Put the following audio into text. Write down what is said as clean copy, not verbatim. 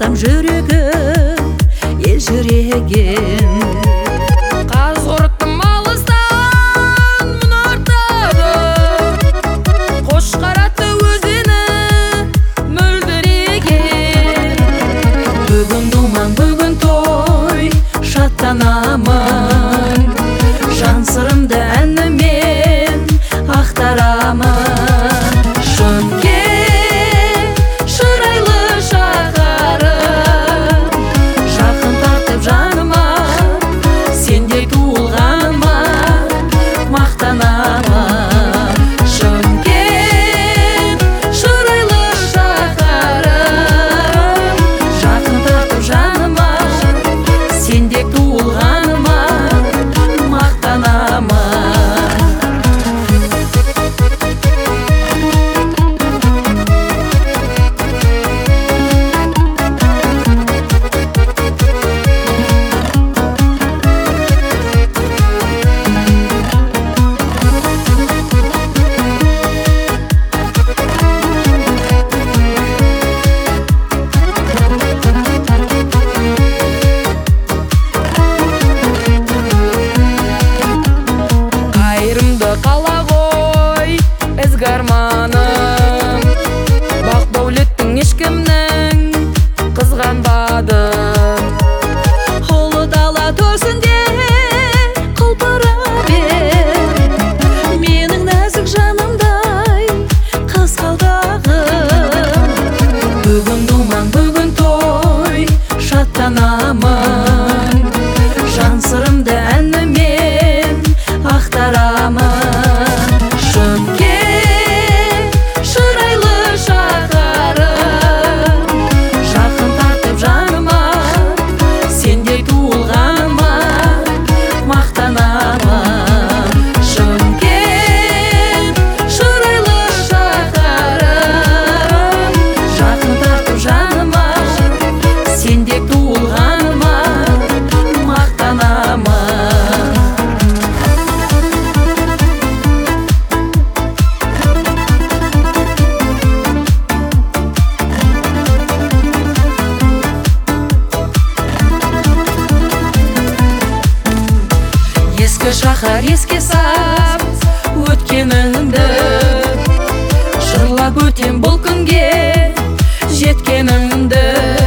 Сам жүрегім, ел жүрегім. Қаз құрттым алыстан мұнартады, қош қаратты өзені мөлдіреген. Бүгін думан, бүгін той, шаттанамын. Жан сырымды әнімен ақтарамын. Шөңке шырайлы шаһарым, жақын тартып жаныма, сендей туылғаныма мақтанамын. Шөңке шырайлы шаһарым, жақын тартып жаныма, сендей туылғаныма мақтанамын. Қайырымды қала ғой ізгі арманым, бақ дәулеттің ешкімнің қызғанбадым. Ұлы дала төсінде құлпыра бер, менің нәзік жанымдай қызғалдағым. Бүгін думан, бүгін той, шаттанамын. Жан сырымды әнімен ақтарамын. Шөңке шырайлы шаһарым, жақын тартып жаныма, сендей туылғаныма мақтанамын. Шөңке шырайлы шаһарым, жақын тартып жаныма, сендей туылғаныма мақтанамын. Ескі шаһар еске сап өткеніңді, жырлап өтем бұл күнге жеткеніңді.